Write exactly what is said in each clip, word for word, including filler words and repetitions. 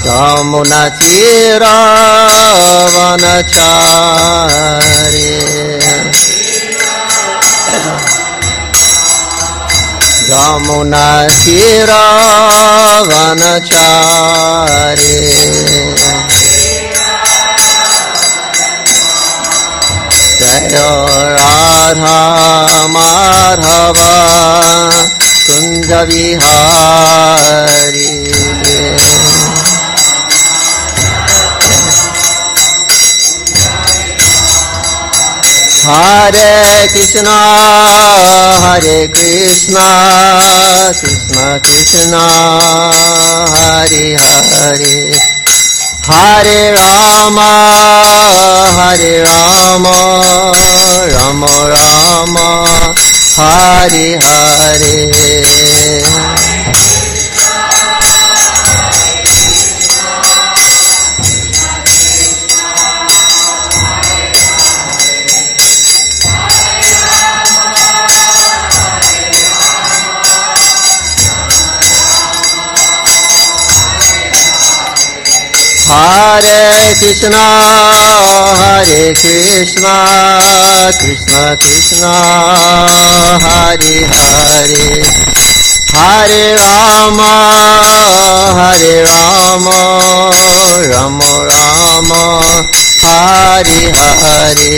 Jamuna Tira Vanachari Jamuna Tira Vanachari Jaya Radha Madhava Kunja Vihari Hare Krishna, Hare Krishna, Krishna Krishna, Hare Hare, Hare Rama, Hare Rama, Rama Rama, Hare Hare. Hare Krishna, Hare Krishna, Krishna Krishna, Hare Hare, Hare Rama, Hare Rama, Rama Rama, Hare Hare.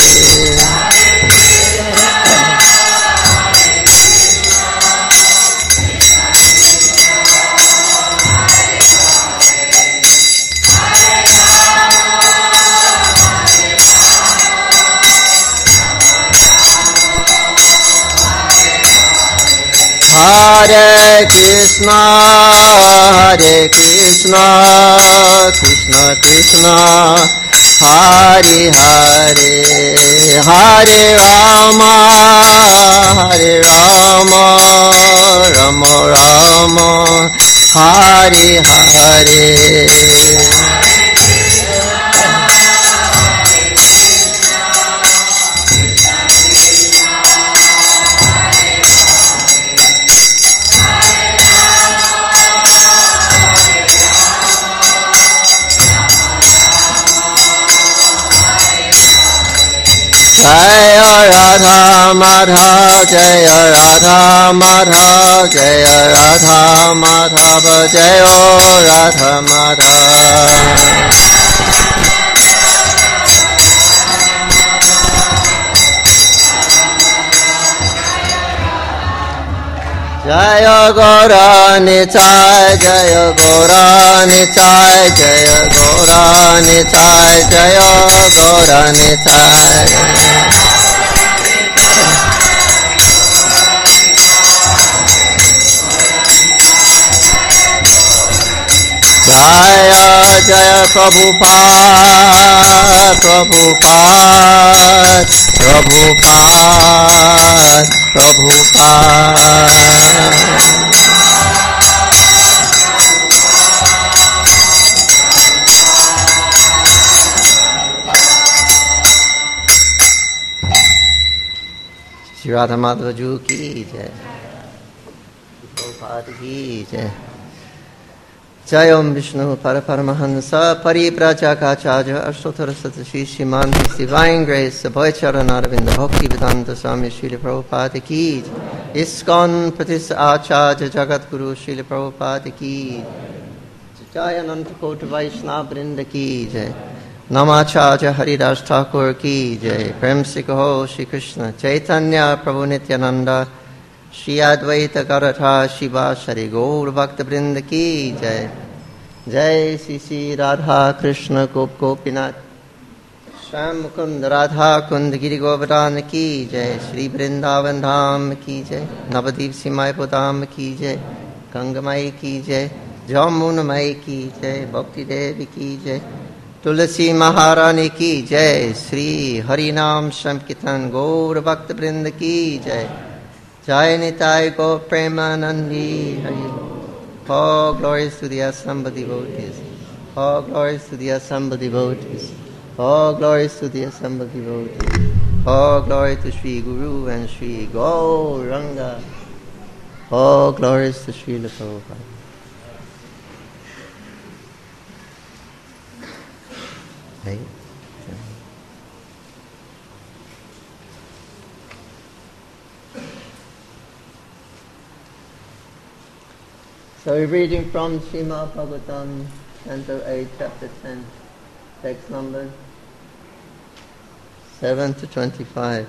Hare Krishna, Hare Krishna, Krishna Krishna, Hare Hare, Hare Rama, Hare Rama, Rama Rama, Hare Hare. Jaya Radha Madhava, Jaya Radha Madhava, Jaya Radha Madhava, Jaya Radha Madhava. Jaya Gaura Nitai, Jaya Gaura Nitai, Jaya Gaura Nitai, Jaya Gaura Nitai. Jaya Jaya Prabhupada, Prabhupada, Prabhupada, Prabhupada. Shri Radha Madhava Ji ki jai, Prabhupada ki jai. Jai Om Vishnu Paraparamahansa Pariprachakacharya Ashtottara Satashi Shiman His Divine Grace Abhaycharanaravinda Bhakti Vedanta Swami Srila Prabhupada ki ISKCON Pratistha Acharya Jagat Guru Srila Prabhupada ki Jai Ananta Kota Vaishnava Vrinda ki jai Namacharya Haridas Thakur ki jai Prem Se Kaho Shri Krishna Chaitanya Prabhu Nityananda Shri Advaita Garatha Shiva Shri Gaur Bhakta Vrinda ki jai Jai Shri Shri Radha Krishna Gop Gopinath Shyam Mukund Radha Kund Giri Govardhan ki jai Shri Vrindavan Dham ki jai Navadip Simai Podam ki jai Gangamai ki jai Jamunamai ki jai Bhakti Devi ki jai Tulasi Maharani ki jai Shri Harinam Sankirtan Gaur Bhakta Vrinda ki jai Jai Nitai Go Premanandi Hari. All glories to the assembled devotees. All glories to the assembled devotees. All glories to the assembled devotees. All glory to Sri Guru and Sri Gauranga. All glories to Srila Prabhupada. Eight. So we're reading from Srimad Bhagavatam, Canto eight, Chapter ten, text numbers seven to twenty-five.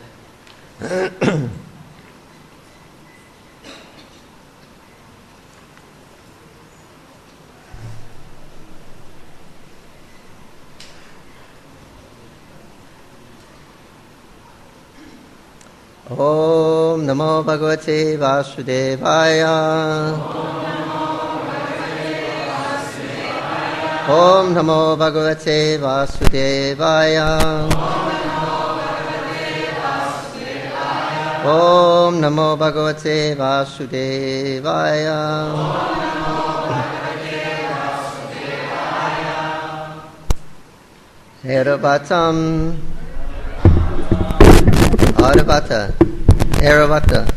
Om Namo Bhagavate Vasudevaya. Om Namo Bhagavate Vasudevaya. Om Namo Bhagavate Vasudevaya. Heravatam Aravata Eravata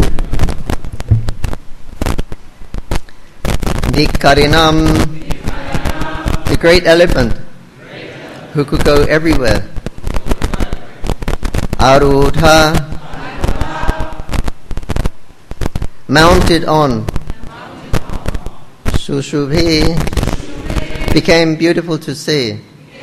Dikarinam, the great elephant who could go everywhere. Arudha, mounted on. Sushubhi, became beautiful to see.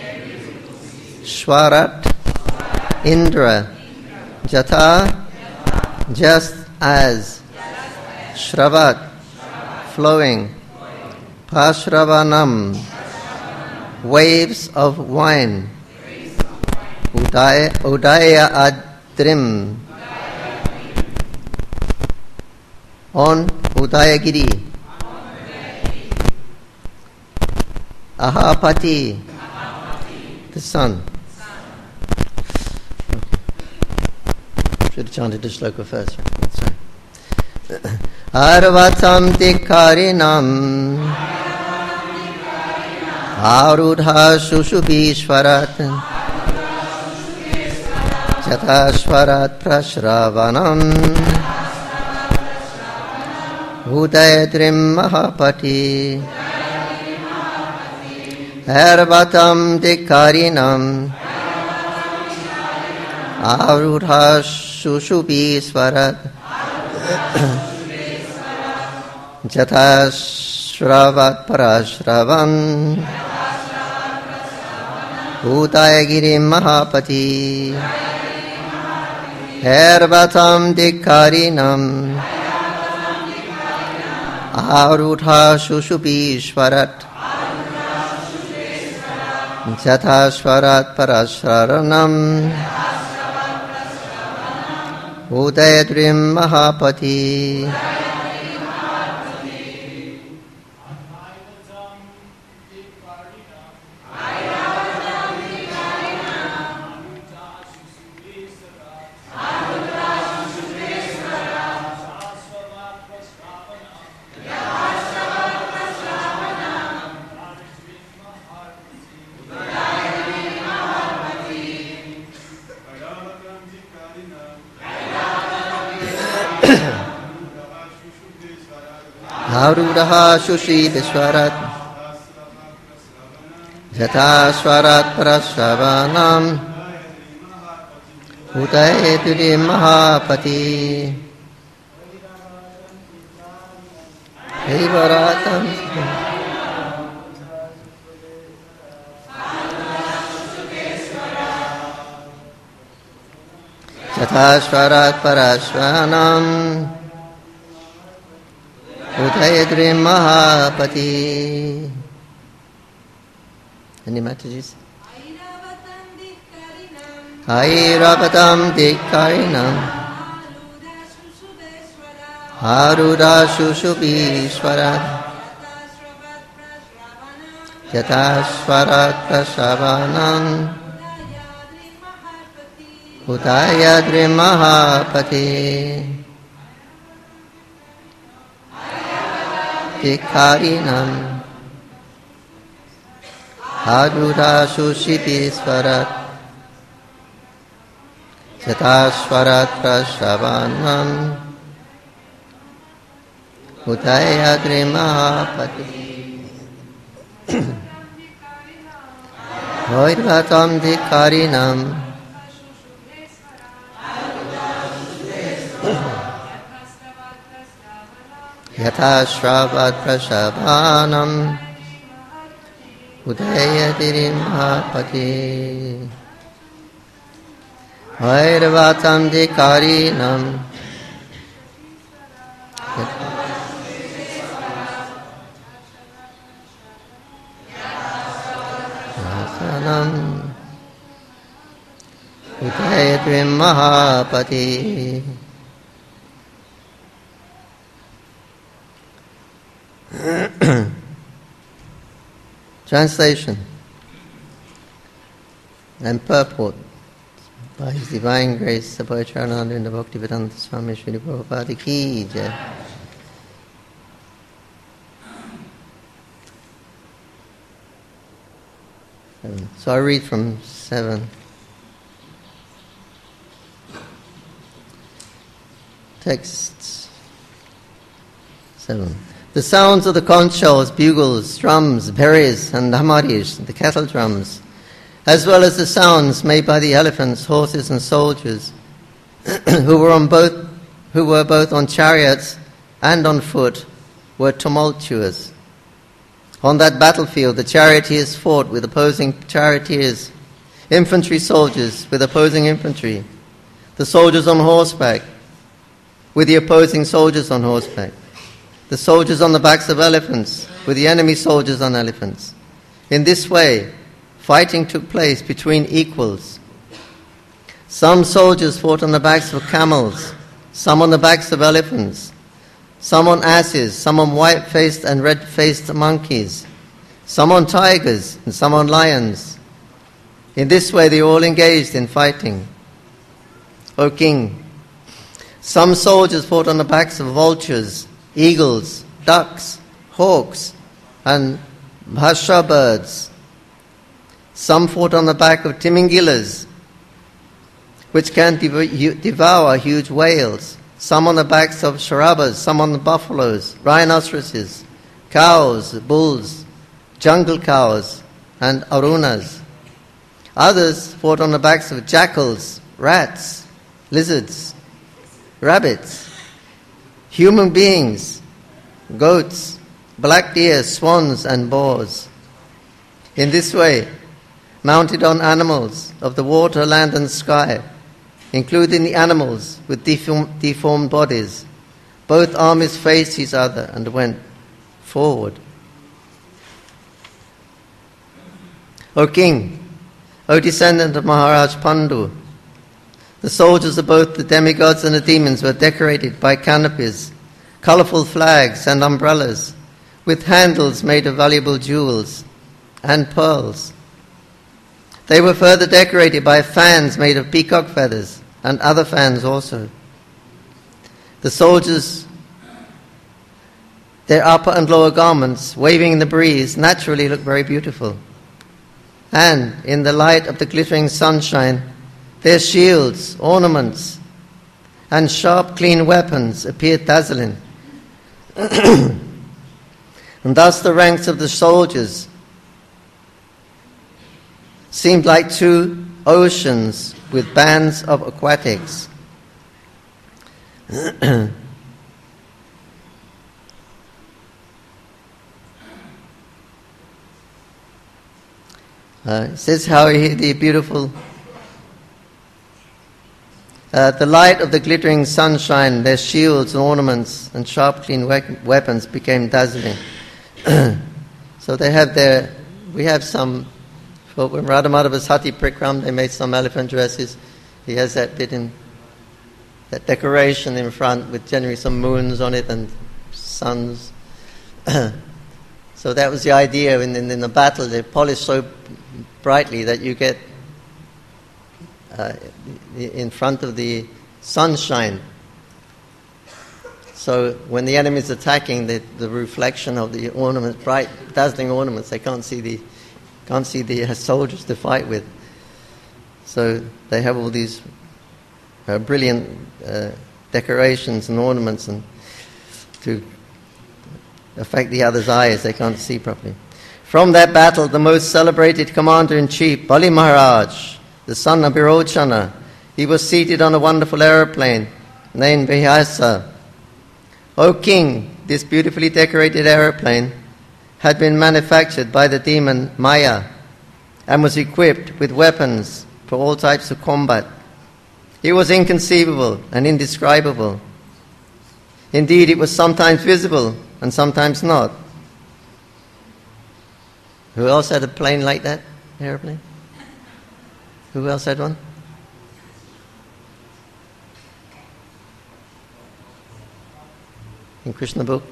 Shwarat, Indra, Jata, just as. Shravat, flowing. Pashravanam, waves of wine. Udaya, Udaya Adrim, on Udayagiri. Ahapati, the sun. Should have chanted the shloka first. Sorry. Arvatam Dikarinam Arudha Sushubhishwarat Jatashwarat Prashravanam Udayadrim Mahapati Arvatam Dikarinam Arudha Sushubhishwarat Jatashravat Parashravam Udayagiri Mahapati Hervatam Dikarinam Arudha Sushubhishwarat Jatashwarat Parashravanam Udayadrim Mahapati Arudaha Shushi Vishwarat Jatashwarat Prashavanam Udayadri Mahapati Hevaratam Jatashwarat Parashvanam Udayadri Mahapati. Any messages? Airavatam Dikarinam Arudha Sushubhishwarat Jatashwarat Prashavanam Udayadri Mahapati Dikarinam Arudha Sushubhishwarat Jatashwarat Prashavanam Udayadri Mahapati Vairvatam Dhikarinam Yatha Shravat Prashavanam Udayatirim Mahapati Vairvatam Dhikarinam Yasanam Udayatirim Mahapati. Translation and purport by His Divine Grace Sabhayacharananda in the Bhaktivedanta Swami Srila Prabhupada Ki Jai. So I read from seven. Texts seven. The sounds of the conch shells, bugles, drums, berries, and hamaris, the kettle drums, as well as the sounds made by the elephants, horses, and soldiers, who were on both, who were both on chariots and on foot, were tumultuous. On that battlefield, the charioteers fought with opposing charioteers, infantry soldiers with opposing infantry, the soldiers on horseback with the opposing soldiers on horseback, the soldiers on the backs of elephants with the enemy soldiers on elephants. In this way, fighting took place between equals. Some soldiers fought on the backs of camels, some on the backs of elephants, some on asses, some on white-faced and red-faced monkeys, some on tigers, and some on lions. In this way they all engaged in fighting. O king, some soldiers fought on the backs of vultures, eagles, ducks, hawks, and bhasha birds. Some fought on the back of timingilas, which can dev- devour huge whales. Some on the backs of sharabas, some on the buffaloes, rhinoceroses, cows, bulls, jungle cows, and arunas. Others fought on the backs of jackals, rats, lizards, rabbits, human beings, goats, black deer, swans, and boars. In this way, mounted on animals of the water, land, and sky, including the animals with deform- deformed bodies, both armies faced each other and went forward. O king, O descendant of Maharaj Pandu, the soldiers of both the demigods and the demons were decorated by canopies, colourful flags and umbrellas, with handles made of valuable jewels and pearls. They were further decorated by fans made of peacock feathers and other fans also. The soldiers, their upper and lower garments, waving in the breeze, naturally looked very beautiful. And in the light of the glittering sunshine, their shields, ornaments, and sharp, clean weapons appeared dazzling. And thus the ranks of the soldiers seemed like two oceans with bands of aquatics. uh, it says how the beautiful uh, the light of the glittering sunshine, their shields and ornaments and sharp clean we- weapons became dazzling. So they have their we have some But when Radhamadhava Sati Prikram, they made some elephant dresses. He has that bit in, that decoration in front with generally some moons on it and suns. So that was the idea. In, in, in the battle, they polish so brightly that you get uh, in front of the sunshine. So when the enemy is attacking, the, the reflection of the ornaments, bright, dazzling ornaments, they can't see the Can't see the uh, soldiers to fight with. So they have all these uh, brilliant uh, decorations and ornaments and to affect the other's eyes. They can't see properly. From that battle, the most celebrated commander-in-chief, Bali Maharaj, the son of Virochana, he was seated on a wonderful aeroplane named Vyasa. O king, this beautifully decorated aeroplane had been manufactured by the demon Maya and was equipped with weapons for all types of combat. It was inconceivable and indescribable. Indeed, it was sometimes visible and sometimes not. Who else had a plane like that? Airplane? Who else had one? In Krishna book?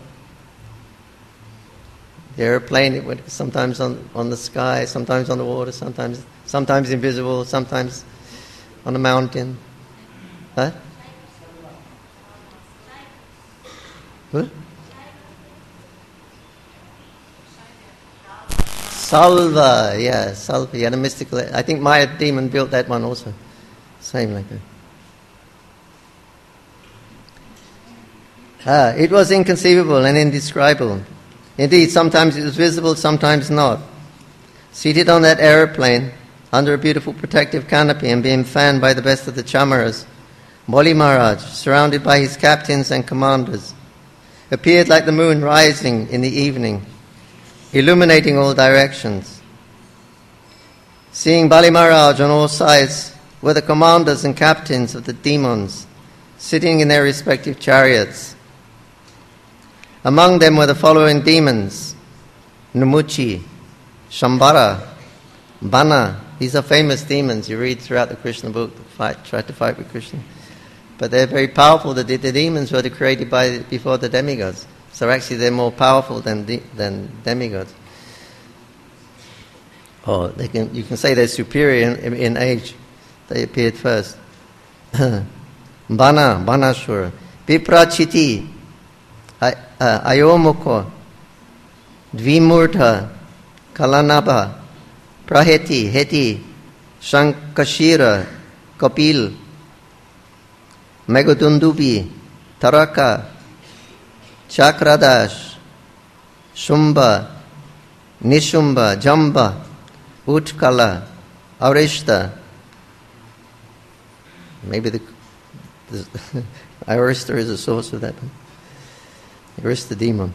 The airplane, it went sometimes on, on the sky, sometimes on the water, sometimes sometimes invisible, sometimes on a mountain. Huh? What? Salva, yeah, Salva. He had a mystical. I think Maya demon built that one also. Same like that. Ah, it was inconceivable and indescribable. Indeed, sometimes it was visible, sometimes not. Seated on that aeroplane, under a beautiful protective canopy and being fanned by the best of the chamaras, Bali Maharaj, surrounded by his captains and commanders, appeared like the moon rising in the evening, illuminating all directions. Seeing Bali Maharaj on all sides were the commanders and captains of the demons, sitting in their respective chariots. Among them were the following demons: Numuchi, Shambhara, Bana. These are famous demons you read throughout the Krishna book that fight, try to fight with Krishna. But they're very powerful. The, the demons were created by before the demigods. So actually they're more powerful than de, than demigods. Or they can, you can say they're superior in, in age. They appeared first. Bana, Banashura, Viprachiti, Ayomukha, Dvimurtha, Kalanabha, Praheti, Heti, Shankashira, Kapil, Megadundubi, Taraka, Chakradash, Shumba, Nishumba, Jamba, Utkala, Arishta. Maybe the, the Arishta is a source of that. Arishta demon.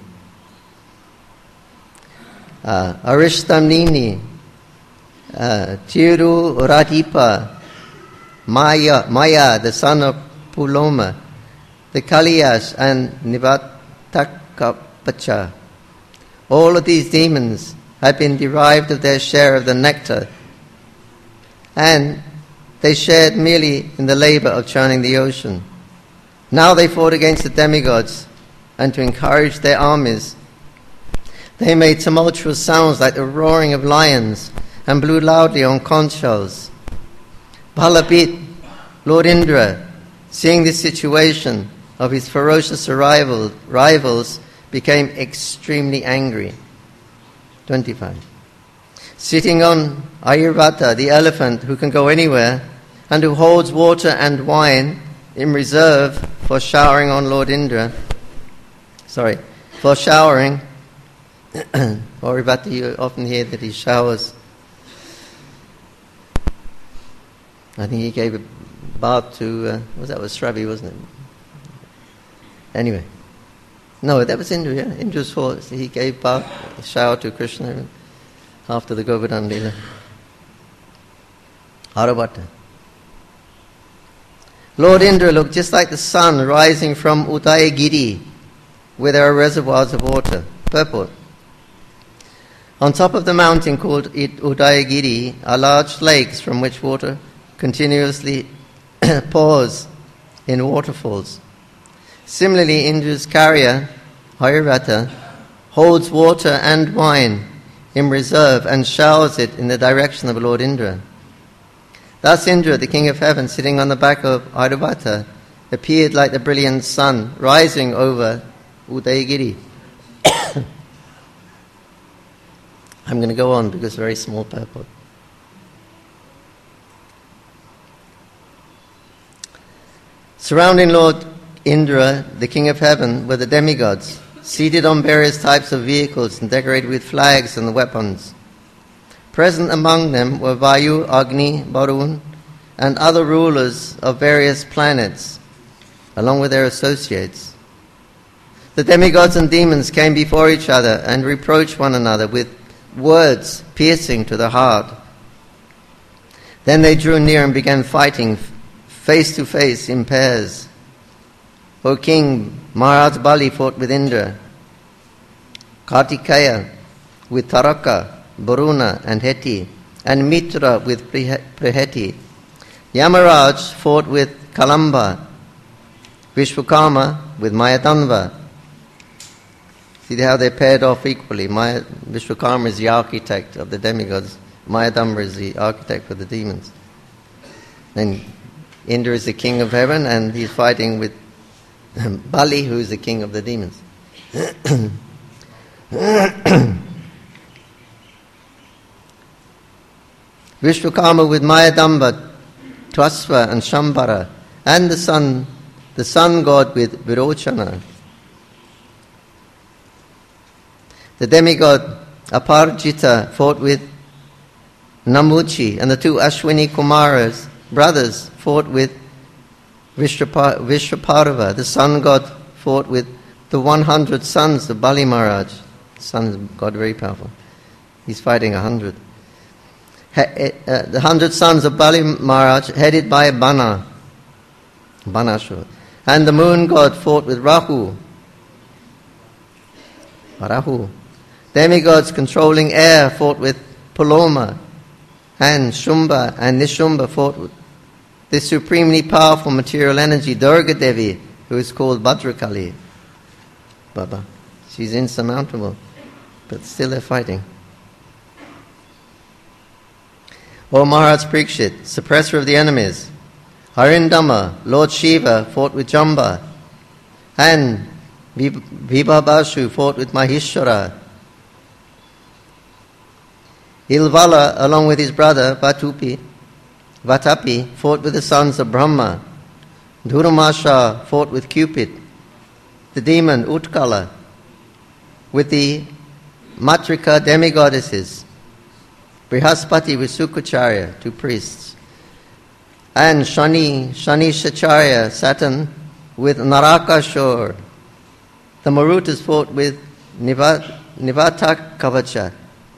Uh, Arishtamnini, uh, Tiru Radipa, Maya, Maya, the son of Puloma, the Kaliyas and Nivatakapacha. All of these demons had been derived of their share of the nectar, and they shared merely in the labor of churning the ocean. Now they fought against the demigods, and to encourage their armies, they made tumultuous sounds like the roaring of lions and blew loudly on conch shells. Balabit, Lord Indra, seeing this situation of his ferocious rival, rivals, became extremely angry. twenty-five. Sitting on Ayurvata, the elephant who can go anywhere and who holds water and wine in reserve for showering on Lord Indra, sorry, for showering, Ayurvata, you often hear that he showers. I think he gave a bath to, uh, what was that, was Shravi, wasn't it? Anyway. No, that was Indra, yeah. Indra's horse. He gave bath, a shower to Krishna after the Govardhan Leela. Ayurvata. Lord Indra looked just like the sun rising from Udayagiri, where there are reservoirs of water. Purport. On top of the mountain called Udayagiri are large lakes from which water continuously pours in waterfalls. Similarly, Indra's carrier, Ayurvata, holds water and wine in reserve and showers it in the direction of Lord Indra. Thus Indra, the king of heaven, sitting on the back of Ayurvata, appeared like the brilliant sun rising over Udayagiri. I'm going to go on because it's a very small purport. Surrounding Lord Indra, the king of heaven, were the demigods, seated on various types of vehicles and decorated with flags and weapons. Present among them were Vayu, Agni, Varun, and other rulers of various planets, along with their associates. The demigods and demons came before each other and reproached one another with words piercing to the heart. Then they drew near and began fighting face to face in pairs. O King, Maharaj Bali fought with Indra, Kartikeya with Taraka, Varuna and Heti, and Mitra with Priheti. Yamaraj fought with Kalamba, Vishwakarma with Mayadanva. See how they're paired off equally. Maya, Vishwakarma is the architect of the demigods. Mayadamba is the architect of the demons. Then Indra is the king of heaven, and he's fighting with Bali, who is the king of the demons. Vishwakarma with Mayadamba, Twasva and Shambhara, and the sun, the sun god with Virochana. The demigod Aparajita fought with Namuchi, and the two Ashwini Kumaras, brothers, fought with Vishwapa- Vishwaparva. The sun god fought with the one hundred sons of Bali Maharaj. The son of God, very powerful. He's fighting a hundred. He- uh, the hundred sons of Bali Maharaj, headed by Bana, Banashur. And the moon god fought with Rahu. Rahu. Demigods controlling air fought with Paloma, and Shumba and Nishumba fought with this supremely powerful material energy, Durga Devi, who is called Bhadrakali. Baba. She's insurmountable, but still they're fighting. O Maharaj Parikshit, suppressor of the enemies, Harindama, Lord Shiva, fought with Jamba, and Vibhabashu fought with Mahishwara. Ilvala, along with his brother Vatupi, Vatapi, fought with the sons of Brahma. Dhuramasha fought with Cupid. The demon Utkala with the Matrika demigoddesses. Brihaspati with Sukacharya, two priests. And Shani, Shani Shacharya, Saturn, with Narakashur. The Marutas fought with Nivat, Nivata Kavacha.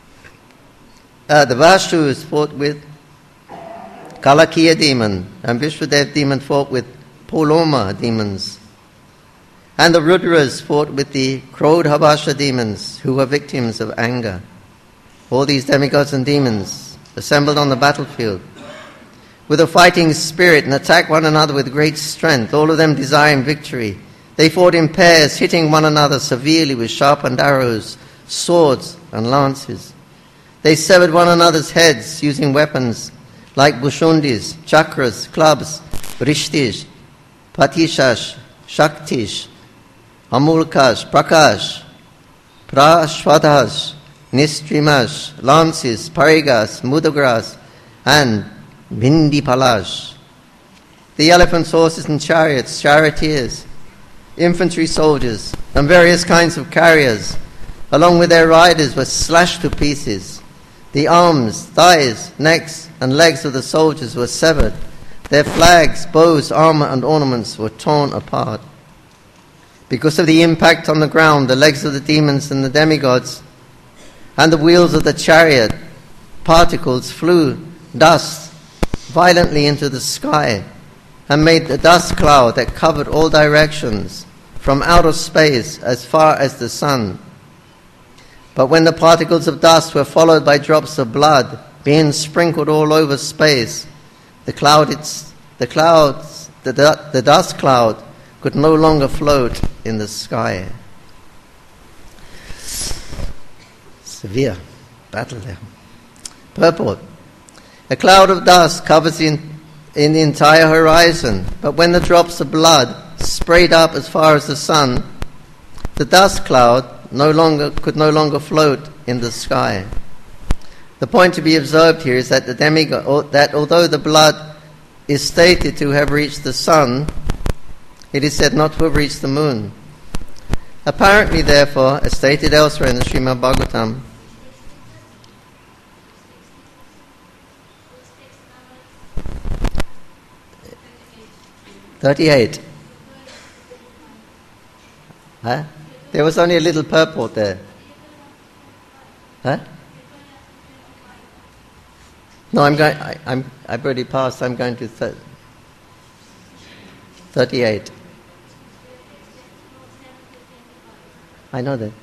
Uh, the Vashus fought with Kalakiya demon, and Vishwadev demon fought with Poloma demons. And the Rudras fought with the Krodhabasha demons, who were victims of anger. All these demigods and demons assembled on the battlefield with a fighting spirit and attacked one another with great strength, all of them desiring victory. They fought in pairs, hitting one another severely with sharpened arrows, swords and lances. They severed one another's heads using weapons like bushundis, chakras, clubs, rishtish, patishash, shaktish, amulkash, prakash, prashvadash, nistrimash, lances, parigas, mudagras, and vindipalash. The elephants, horses and chariots, charioteers, infantry soldiers, and various kinds of carriers, along with their riders, were slashed to pieces. The arms, thighs, necks, and legs of the soldiers were severed. Their flags, bows, armor, and ornaments were torn apart. Because of the impact on the ground, the legs of the demons and the demigods and the wheels of the chariot particles flew dust violently into the sky and made the dust cloud that covered all directions from outer space as far as the sun. But when the particles of dust were followed by drops of blood being sprinkled all over space, the cloud, it's, the clouds, the, the dust cloud could no longer float in the sky. Severe battle there. Purport. A cloud of dust covers in, in the entire horizon, but when the drops of blood sprayed up as far as the sun, the dust cloud no longer could no longer float in the sky. The point to be observed here is that the demigod, that although the blood is stated to have reached the sun, it is said not to have reached the moon. Apparently, therefore, as stated elsewhere in the Srimad Bhagavatam, thirty-eight. Huh? There was only a little purport there. Huh? No, I'm going. I, I'm. I've already passed. I'm going to th- thirty-eight. I know that.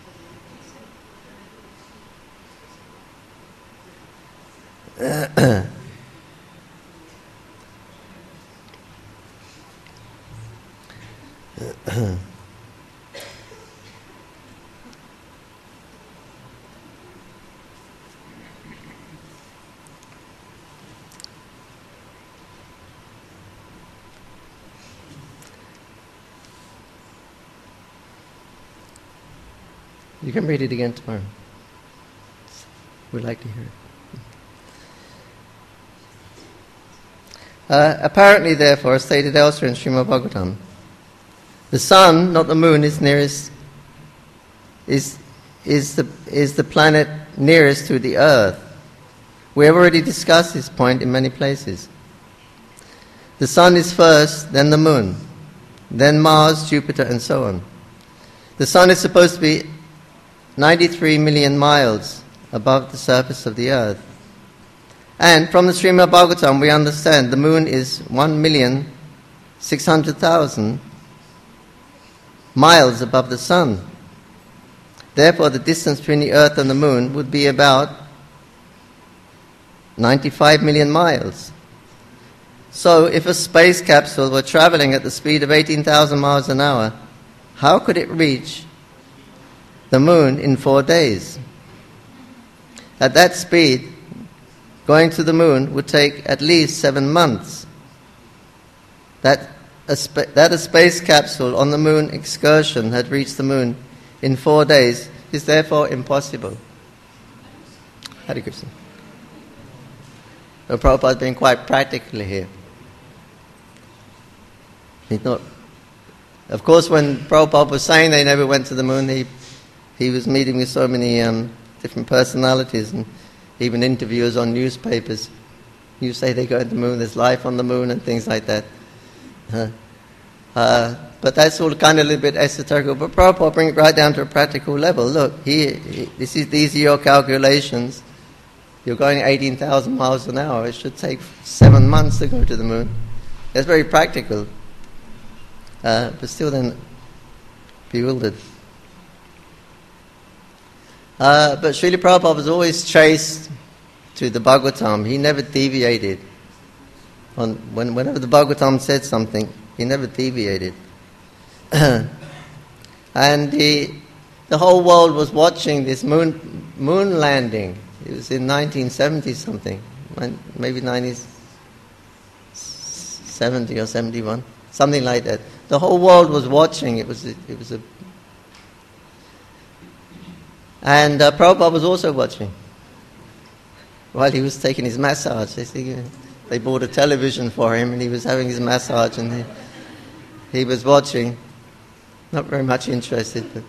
You can read it again tomorrow. We'd like to hear it. Uh, apparently, therefore, as stated elsewhere in Srimad Bhagavatam, the sun, not the moon, is nearest is is the is the planet nearest to the earth. We have already discussed this point in many places. The sun is first, then the moon, then Mars, Jupiter, and so on. The sun is supposed to be ninety-three million miles above the surface of the earth. And from the Srimad Bhagavatam we understand the moon is one million six hundred thousand miles above the sun. Therefore the distance between the earth and the moon would be about ninety-five million miles. So if a space capsule were traveling at the speed of eighteen thousand miles an hour, how could it reach the moon in four days? At that speed, going to the moon would take at least seven months. That a, spa- that a space capsule on the moon excursion had reached the moon in four days is therefore impossible. Hare Krishna. So Prabhupada has been quite practical here. He's not. Of course, when Prabhupada was saying they never went to the moon, he he was meeting with so many um, different personalities and even interviewers on newspapers. You say they go to the moon, there's life on the moon and things like that. Uh, uh, but that's all kind of a little bit esoteric. But Prabhupada bring it right down to a practical level. Look, he, he, this is, these are your calculations. You're going eighteen thousand miles an hour. It should take seven months to go to the moon. That's very practical. Uh, but still then bewildered. Uh, but Srila Prabhupada was always chaste to the Bhagavatam. He never deviated. On, when, whenever the Bhagavatam said something, he never deviated. And he, the whole world was watching this moon moon landing. It was in nineteen seventy something, maybe nineteen seventy or seventy-one, something like that. The whole world was watching. It was a, it was a And uh, Prabhupada was also watching while he was taking his massage. They, see, they bought a television for him and he was having his massage and he, he was watching. Not very much interested, but...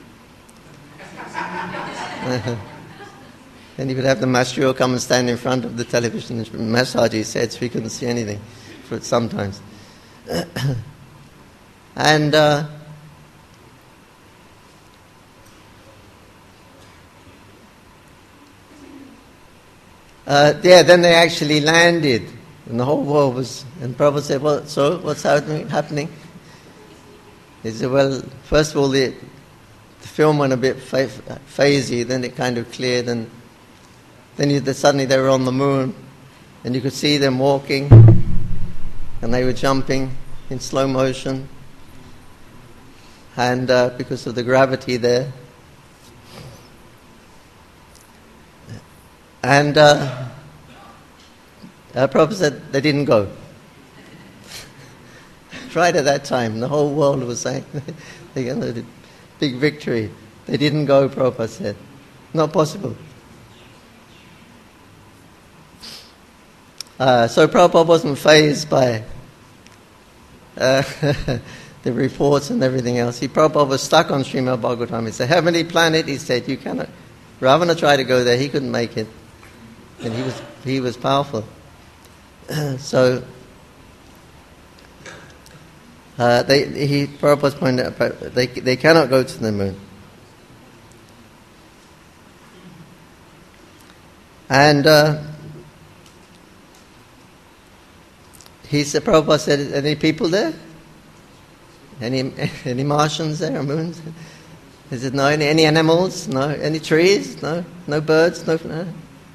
Uh, then he would have the master come and stand in front of the television and massage his head so he couldn't see anything for it sometimes. and... Uh, Uh, yeah, then they actually landed, and the whole world was. And Prabhupada said, "Well, so what's happening?" Happening? He said, "Well, first of all, the, the film went a bit fa- phasey, then it kind of cleared, and then you, suddenly they were on the moon, and you could see them walking, and they were jumping in slow motion, and uh, because of the gravity there." And uh, uh, Prabhupada said they didn't go. Right at that time, the whole world was saying they got a big victory. They didn't go, Prabhupada said. Not possible. Uh, so Prabhupada wasn't fazed by uh, the reports and everything else. He Prabhupada was stuck on Srimad Bhagavatam. It's a heavenly planet, he said, you cannot. Ravana tried to go there, he couldn't make it. And he was he was powerful. so uh, they he Prabhupada pointed out they they cannot go to the moon. And uh, he said, Prabhupada said, any people there? Any any Martians there or moons? He said, no. Any, any animals? No. Any trees? No. No birds? No. no.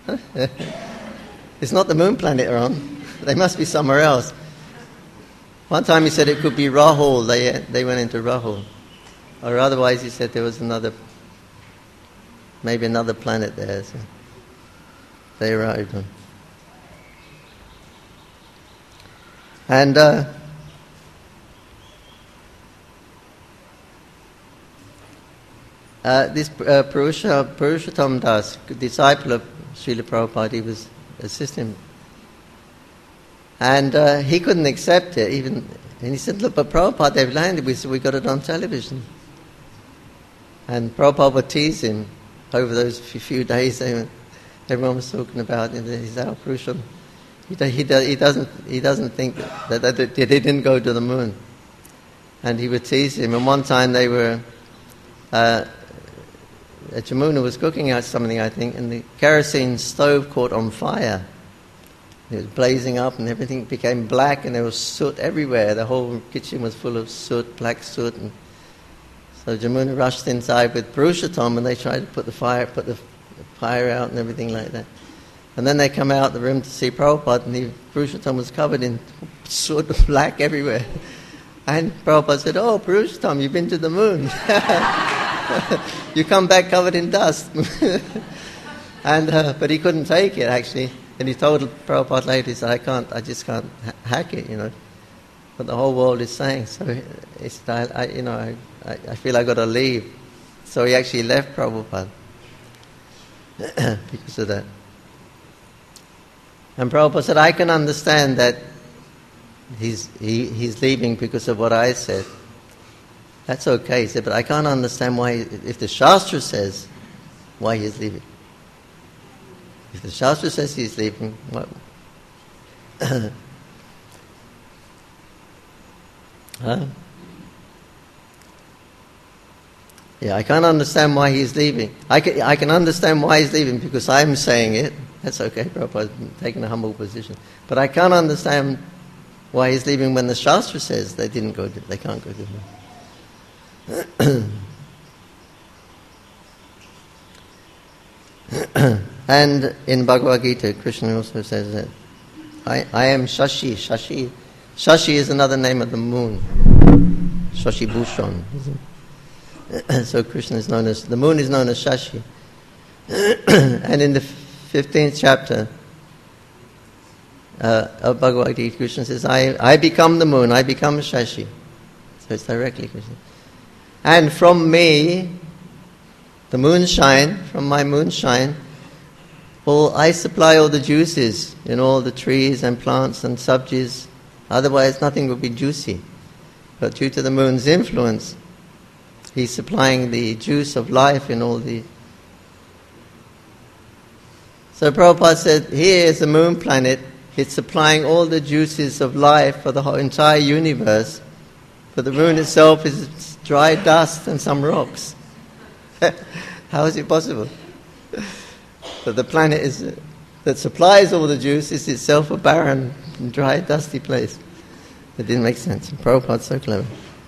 It's not the moon planet they're on. They must be somewhere else. One time he said it could be Rahul. They they went into Rahul. Or otherwise he said there was another, maybe another planet there. So they arrived on. And uh, uh, this uh, Purusha, Purushottam Das, disciple of Srila Prabhupada, he was assisting. And uh, he couldn't accept it, even. And he said, look, but Prabhupada, they've landed. We said, we got it on television. And Prabhupada would tease him over those few days. They were, everyone was talking about it. He's out, Purushottam. He, he, he doesn't he doesn't think that, that, that they didn't go to the moon. And he would tease him. And one time they were, uh, Jamuna was cooking out something, I think, and the kerosene stove caught on fire. It was blazing up and everything became black and there was soot everywhere. The whole kitchen was full of soot, black soot. And so Jamuna rushed inside with Purushottam and they tried to put the fire, put the fire out and everything like that. And then they come out the room to see Prabhupada, and the Purushottam was covered in soot, black everywhere. And Prabhupada said, oh, Purushottam, you've been to the moon. You come back covered in dust. and uh, But he couldn't take it, actually. And he told Prabhupada later, he said, I can't, I just can't ha- hack it, you know, what the whole world is saying. So, it's, I, I, you know, I, I feel I've got to leave. So he actually left Prabhupada because of that. And Prabhupada said, I can understand that he's he, he's leaving because of what I said. That's okay. He said, but I can't understand why, if the Shastra says, why he's leaving. If the Shastra says he's leaving, what? huh? Yeah, I can't understand why he's leaving. I can, I can understand why he's leaving because I'm saying it. That's okay, Prabhupada, taking a humble position. But I can't understand why he's leaving when the Shastra says they didn't go to, they can't go to him. And in Bhagavad Gita, Krishna also says that I, I am Shashi. Shashi. Shashi is another name of the moon. Shashi Bhushan. So Krishna is known as, the moon is known as Shashi. And in the fifteenth chapter uh, of Bhagavad Gita, Krishna says, I, I become the moon, I become Shashi. So it's directly Krishna. And from me, the moonshine, from my moonshine, all, I supply all the juices in all the trees and plants and subjis. Otherwise nothing would be juicy. But due to the moon's influence, he's supplying the juice of life in all the... So Prabhupada said, here is the moon planet. It's supplying all the juices of life for the whole entire universe. But the moon itself is dry dust and some rocks. How is it possible? But the planet is, uh, that supplies all the juice is itself a barren, dry, dusty place. It didn't make sense. Prabhupada's so clever.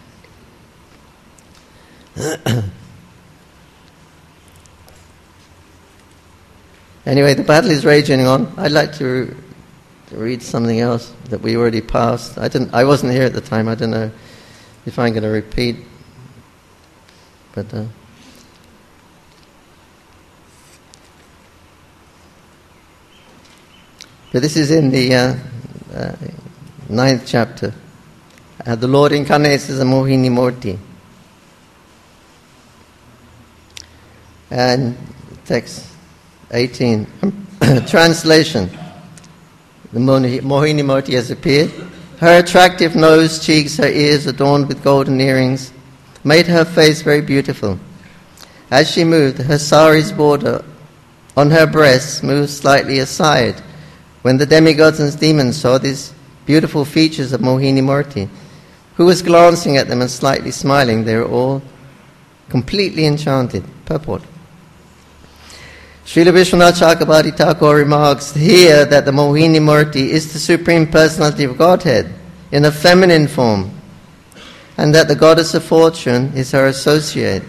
Anyway, the battle is raging on. I'd like to, to read something else that we already passed. I didn't. I wasn't here at the time. I don't know if I'm going to repeat. But uh, but this is in the uh, uh, ninth chapter. Uh, the Lord incarnates as a Mohini Murti. And text eighteen. Translation. The Mohini Murti has appeared Her attractive nose, cheeks, her ears adorned with golden earrings made her face very beautiful. As she moved, her sari's border on her breasts moved slightly aside. When the demigods and demons saw these beautiful features of Mohini Murti, who was glancing at them and slightly smiling, they were all completely enchanted. Purport. Srila Vishwanath Chakrabarti Thakur remarks here that the Mohini Murti is the Supreme Personality of Godhead in a feminine form, and that the goddess of fortune is her associate.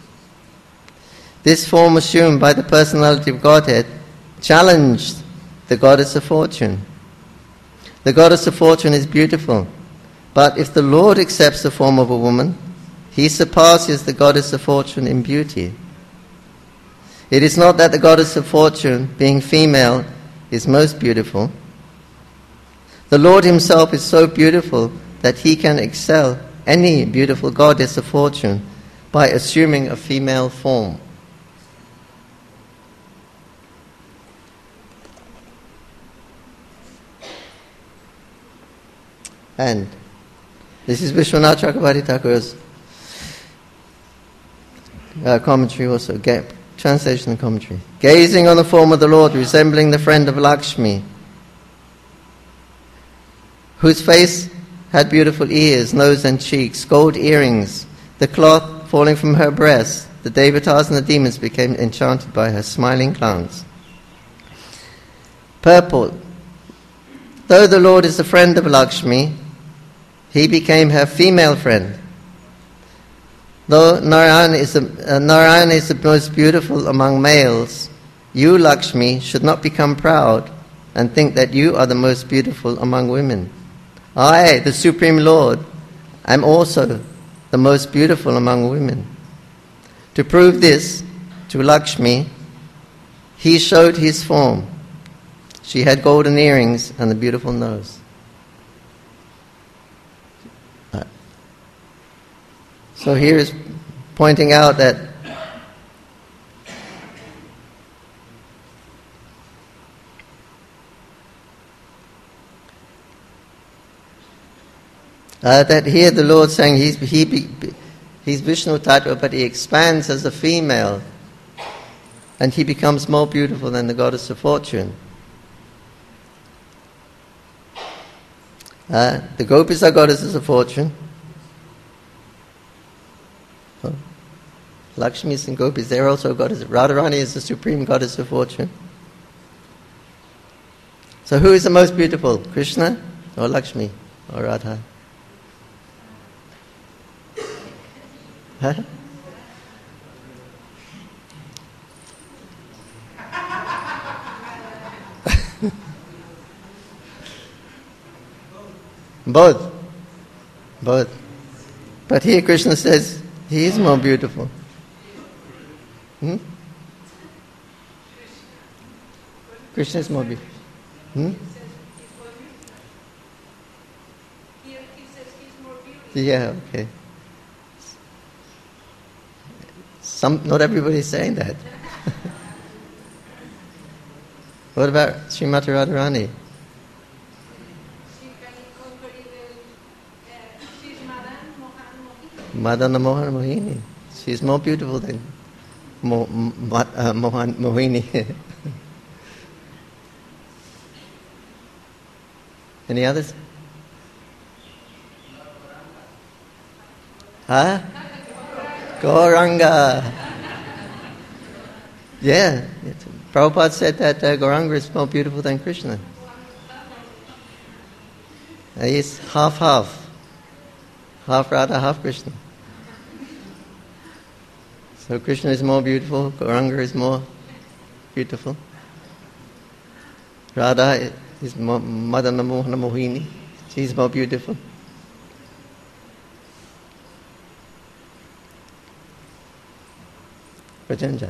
This form assumed by the Personality of Godhead challenged the goddess of fortune. The goddess of fortune is beautiful, but if the Lord accepts the form of a woman, he surpasses the goddess of fortune in beauty. It is not that the goddess of fortune, being female, is most beautiful. The Lord himself is so beautiful that he can excel any beautiful goddess of fortune by assuming a female form. And this is Vishwanath Chakrabarti Thakur's uh, commentary also, ga- translation and commentary. Gazing on the form of the Lord, resembling the friend of Lakshmi, whose face had beautiful ears, nose and cheeks, gold earrings, the cloth falling from her breast, the devatas and the demons became enchanted by her smiling glance. Purport. Though the Lord is the friend of Lakshmi, he became her female friend. Though Narayan is, the, uh, Narayan is the most beautiful among males, you, Lakshmi, should not become proud and think that you are the most beautiful among women. I, the Supreme Lord, am also the most beautiful among women. To prove this to Lakshmi, he showed his form. She had golden earrings and a beautiful nose. So here is pointing out that uh, that here the Lord saying he's he be, he's Vishnu Tattva, but he expands as a female, and he becomes more beautiful than the goddess of fortune. Uh, the gopis are goddesses of fortune. Lakshmi and gopis, they're also goddesses. Radharani is the supreme goddess of fortune. So who is the most beautiful, Krishna or Lakshmi or Radha? Huh? Both. Both. But here Krishna says he is more beautiful. Hmm? Krishna is more beautiful. Hmm? Yeah, okay. Some, not everybody is saying that. What about Srimati Radharani? Madana Mohan Mohini. She's more beautiful than Mo, Mo, uh, Mohan Mohini. Any others? Huh? Gauranga. Yeah. Prabhupada said that uh, Gauranga is more beautiful than Krishna. Uh, he's half-half. Half Radha, half Krishna. So Krishna is more beautiful, Gauranga is more beautiful. Radha is more Madana Mohana Mohini. She's more beautiful. Rajanja.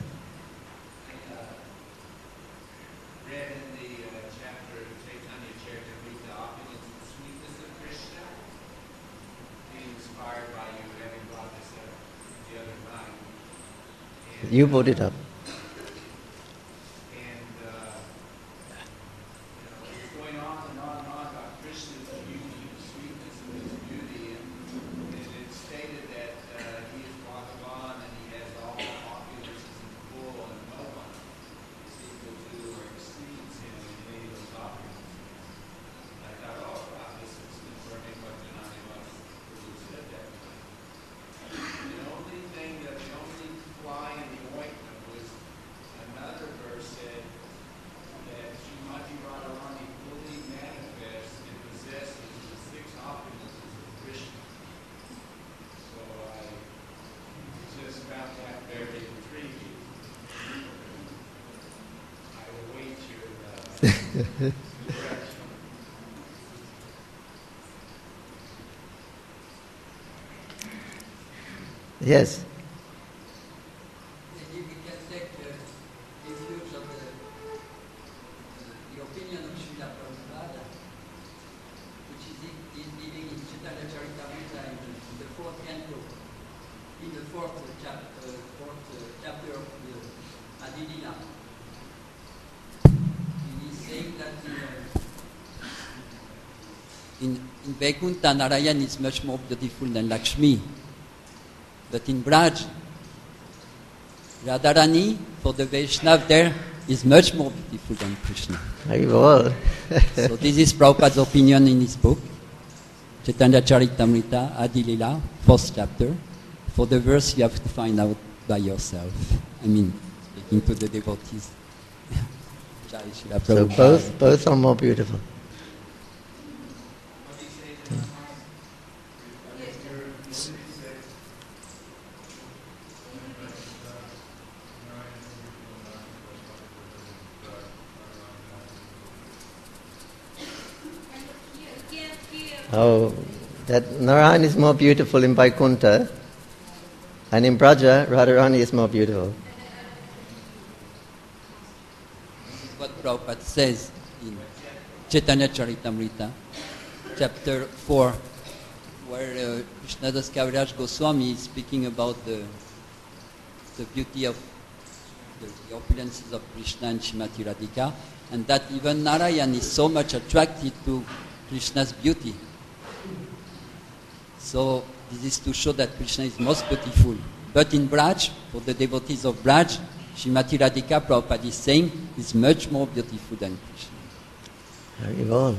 You brought it up. And uh, you know, it's going on and on and on about Krishna's beauty, Yes. Maybe we can take the, the views of the, the opinion of Srila Prabhupada, which is living in Chaitanya Charitamrita in the, in the fourth canto, in the fourth chapter, uh, fourth uh, chapter of the Adilila. He is saying that in, uh, in, in Vaikuntha, Narayan is much more beautiful than Lakshmi. But in Braj, Radharani, for the Vaishnav there, is much more beautiful than Krishna. Very well. So this is Prabhupada's opinion in his book, Chaitanya Charitamrita, Adilila, fourth chapter. For the verse, you have to find out by yourself. I mean, speaking to the devotees. So both, both are more beautiful. Oh, that Narayan is more beautiful in Vaikuntha, and in Braja, Radharani is more beautiful. This is what Prabhupada says in Chaitanya Charitamrita, chapter four, where uh, Krishnadas Kaviraj Goswami is speaking about the, the beauty of the, the opulences of Krishna and Srimati Radhika, and that even Narayan is so much attracted to Krishna's beauty. So this is to show that Krishna is most beautiful. But in Braj, for the devotees of Braj, Srimati Radhika, Prabhupada is saying, is much more beautiful than Krishna. Very well.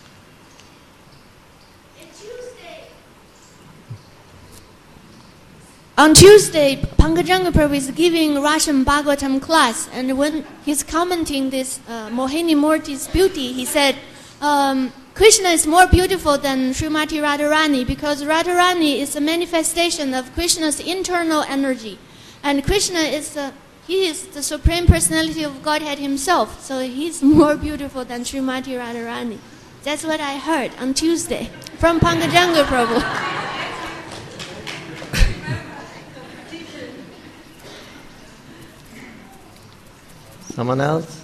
On Tuesday, Pankajanga Prabhu is giving Russian Bhagavatam class, and when he's commenting this uh, Mohini Murti's beauty, he said, um, Krishna is more beautiful than Srimati Radharani because Radharani is a manifestation of Krishna's internal energy. And Krishna is the, he is the Supreme Personality of Godhead himself, so he's more beautiful than Srimati Radharani. That's what I heard on Tuesday from Pankajanga Prabhu. Someone else?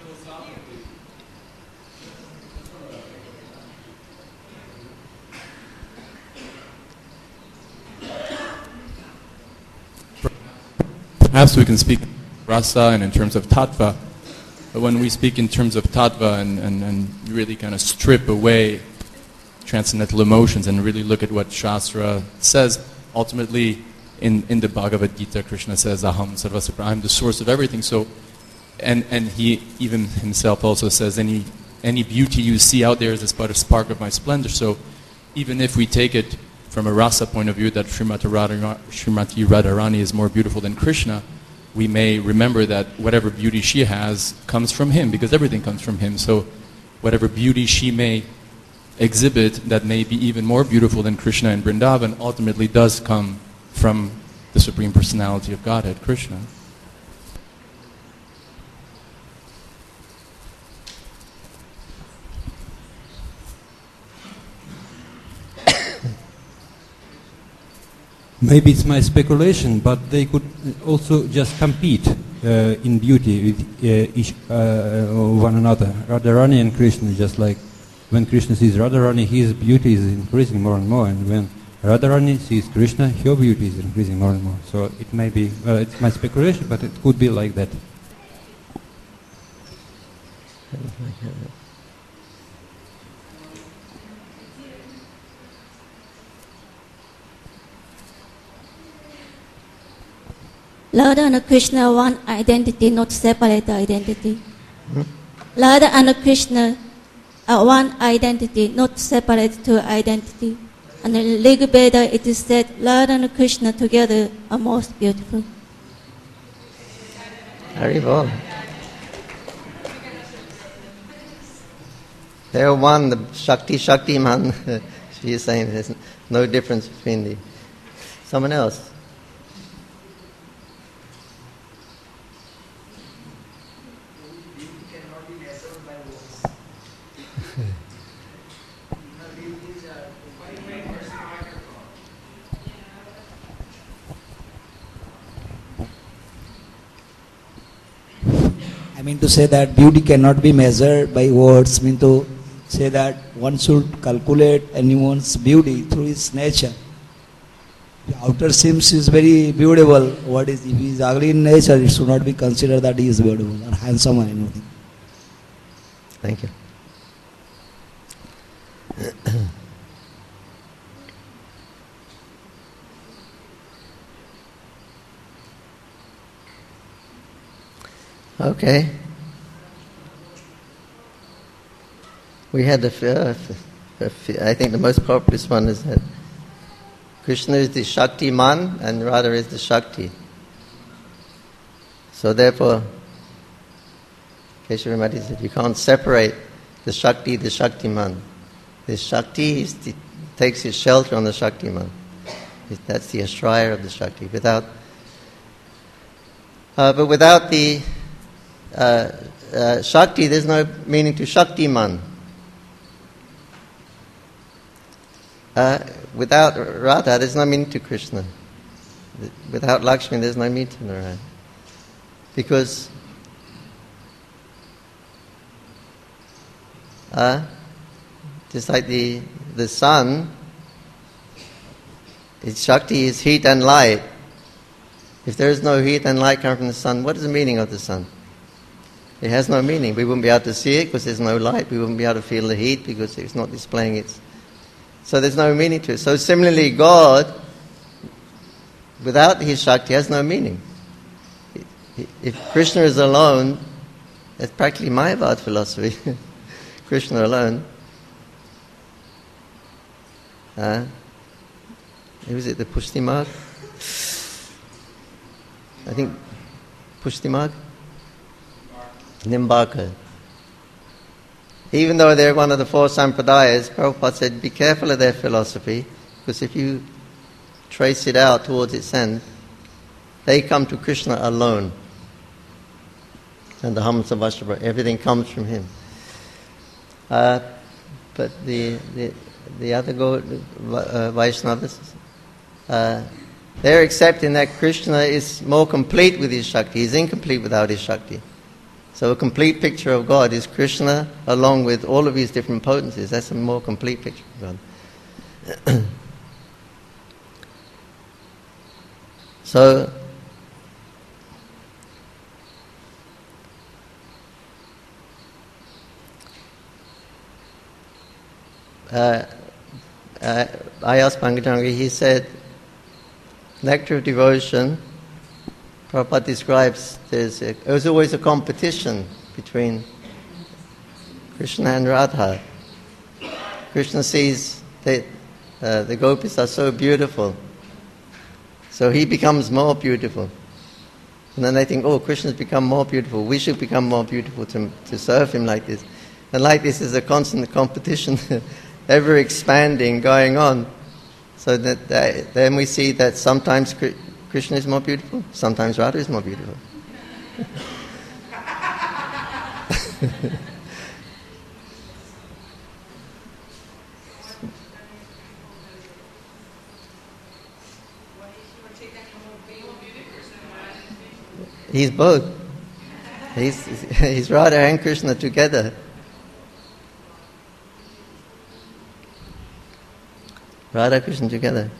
Perhaps we can speak rasa and in terms of tattva, but when we speak in terms of tattva and, and, and really kind of strip away transcendental emotions and really look at what Shastra says, ultimately in, in the Bhagavad Gita, Krishna says, Aham Sarvasya, I'm the source of everything. So, and, and he even himself also says, any, any beauty you see out there is but a spark of my splendor. So even if we take it from a rasa point of view that Srimati Radharani, Srimati Radharani is more beautiful than Krishna, we may remember that whatever beauty she has comes from him, because everything comes from him. So whatever beauty she may exhibit that may be even more beautiful than Krishna and Vrindavan ultimately does come from the Supreme Personality of Godhead, Krishna. Maybe it's my speculation, but they could also just compete uh, in beauty with uh, each uh, one another. Radharani and Krishna, just like when Krishna sees Radharani, his beauty is increasing more and more, and when Radharani sees Krishna, her beauty is increasing more and more. So it may be, well, it's my speculation, but it could be like that. Radha and Krishna one identity, not separate identity. Hmm? Radha and Krishna are one identity, not separate two identity. And in Rig Veda it is said Radha and Krishna together are most beautiful. Very well. They are one, the Shakti Shakti man. She is saying there's no difference between the... Someone else? I mean to say that beauty cannot be measured by words. I mean to say that one should calculate anyone's beauty through his nature. The outer seems is very beautiful. What is, if he is ugly in nature, it should not be considered that he is beautiful or handsome or anything. Thank you. Okay. We had the, uh, I think the most popular one is that Krishna is the Shakti Man and Radha is the Shakti. So therefore, Keshava Mati said, you can't separate the Shakti, the Shakti Man. The Shakti is the, takes its shelter on the Shakti Man. That's the Ashraya of the Shakti. Without, uh, but without the uh, uh, Shakti, there's no meaning to Shakti Man. Uh, without Radha, there's no meaning to Krishna. Without Lakshmi, there's no meaning to Narayana. Because uh, just like the the sun, its Shakti is heat and light. If there is no heat and light coming from the sun, what is the meaning of the sun? It has no meaning. We wouldn't be able to see it because there's no light. We wouldn't be able to feel the heat because it's not displaying its... So there's no meaning to it. So similarly, God, without his Shakti, has no meaning. If Krishna is alone, that's practically Mayavad philosophy. Krishna alone. Uh, who is it, the Pushtimag? I think Pushtimag? Nimbaka. Even though they're one of the four sampradayas, Prabhupada said, be careful of their philosophy, because if you trace it out towards its end, they come to Krishna alone. And the Hamsa Vastabhara, everything comes from him. Uh, but the the, the other go, uh, Vaishnavas, uh, they're accepting that Krishna is more complete with his Shakti. He's incomplete without his Shakti. So a complete picture of God is Krishna along with all of his different potencies. That's a more complete picture of God. So, uh, uh, I asked Pangajangi, he said, nectar of devotion, Prabhupada describes there's a, there's always a competition between Krishna and Radha. Krishna sees that uh, the gopis are so beautiful, so he becomes more beautiful. And then they think, oh, Krishna's become more beautiful, we should become more beautiful to, to serve him like this. And like this is a constant competition, ever expanding, going on. So that they, then we see that sometimes Krishna is more beautiful, sometimes Radha is more beautiful. He's both. He's, he's Radha and Krishna together. Radha Krishna together.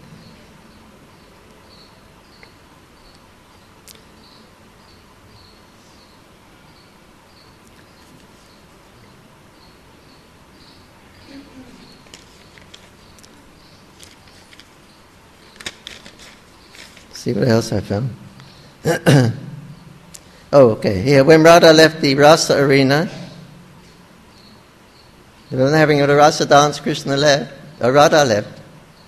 See what else I found. Oh, okay. Here, when Radha left the Rasa arena, they were having a Rasa dance. Krishna left. Or Radha left.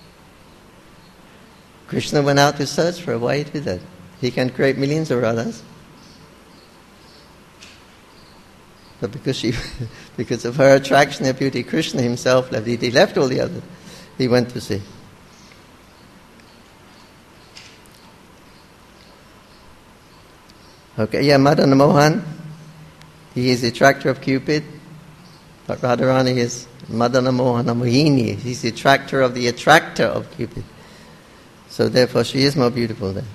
Krishna went out to search for her. Why do that? He can create millions of Radhas. But because she, because of her attraction and beauty, Krishna himself left. He, he left all the others. He went to see. Okay, yeah, Madana Mohan. He is the attractor of Cupid, but Radharani is Madana Mohana Mohini. He's the attractor of the attractor of Cupid. So therefore she is more beautiful then.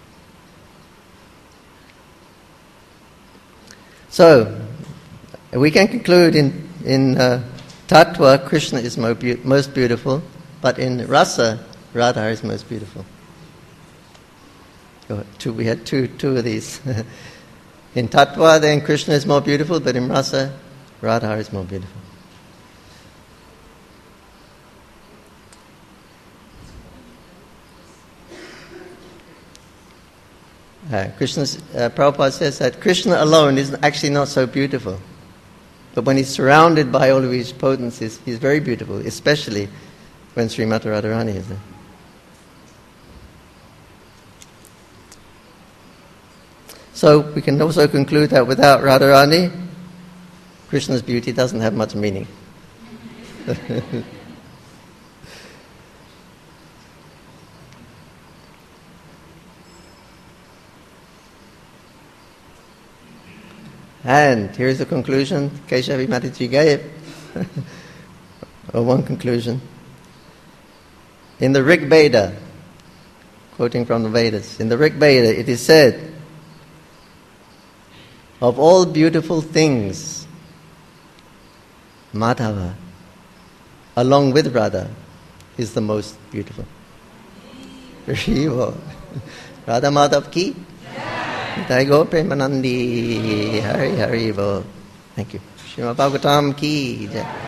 So, we can conclude in, in uh, Tattva, Krishna is mo be- most beautiful, but in Rasa, Radha is most beautiful. Oh, two, we had two, two of these. In Tattva, then Krishna is more beautiful, but in Rasa, Radha is more beautiful. Uh, Krishna's, uh, Prabhupada says that Krishna alone is actually not so beautiful. But when he's surrounded by all of his potencies, he's very beautiful, especially when Srimati Radharani is there. So we can also conclude that without Radharani, Krishna's beauty doesn't have much meaning. And here's the conclusion Keshavi Mataji gave, or one conclusion. In the Rig Veda, quoting from the Vedas, in the Rig Veda it is said, of all beautiful things, Madhava, along with Radha, is the most beautiful. Radha Madhav ki? Jai Go Premanandi, Hari Hari Bo. Thank you. Srimad Bhagavatam ki jai.